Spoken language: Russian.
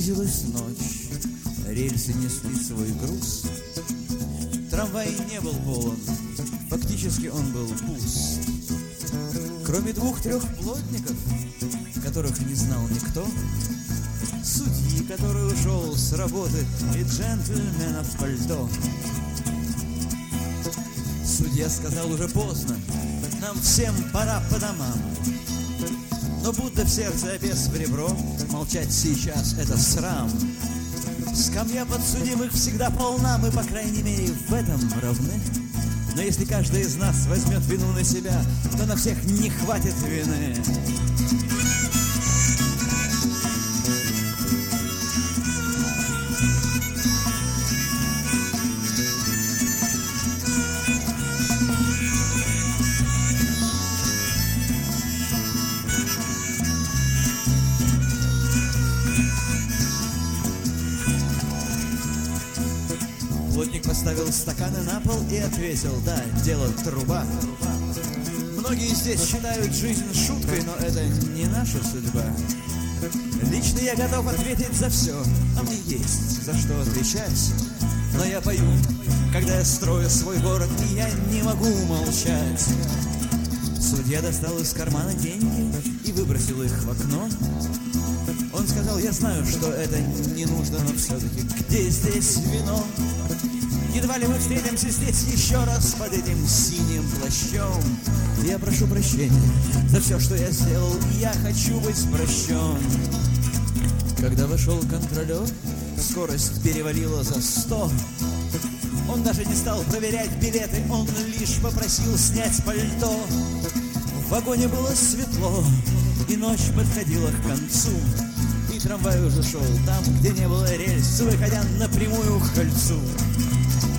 Близилась ночь, рельсы несли свой груз. Трамвай не был полон, фактически он был пуст. Кроме 2-3 плотников, которых не знал никто, судьи, который ушел с работы, и джентльмена в пальто. Судья сказал: уже поздно, нам всем пора по домам. Но будто в сердце обез в ребро, молчать сейчас — это срам. Скамья подсудимых всегда полна, мы, по крайней мере, в этом равны. Но если каждый из нас возьмет вину на себя, то на всех не хватит вины. Плотник поставил стаканы на пол и ответил: да, дело труба. Многие здесь считают жизнь шуткой, но это не наша судьба. Лично я готов ответить за все, а мне есть за что отвечать. Но я пою, когда я строю свой город, и я не могу молчать. Судья достал из кармана деньги и выбросил их в окно. Он сказал: я знаю, что это не нужно, но все-таки где здесь вино? Едва ли мы встретимся здесь еще раз под этим синим плащом. Я прошу прощения за все, что я сделал, и я хочу быть прощен. Когда вошел контролер, скорость перевалила за 100. Он даже не стал проверять билеты, он лишь попросил снять пальто. В вагоне было светло, и ночь подходила к концу. И трамвай уже шел там, где не было рельс, выходя напрямую к кольцу.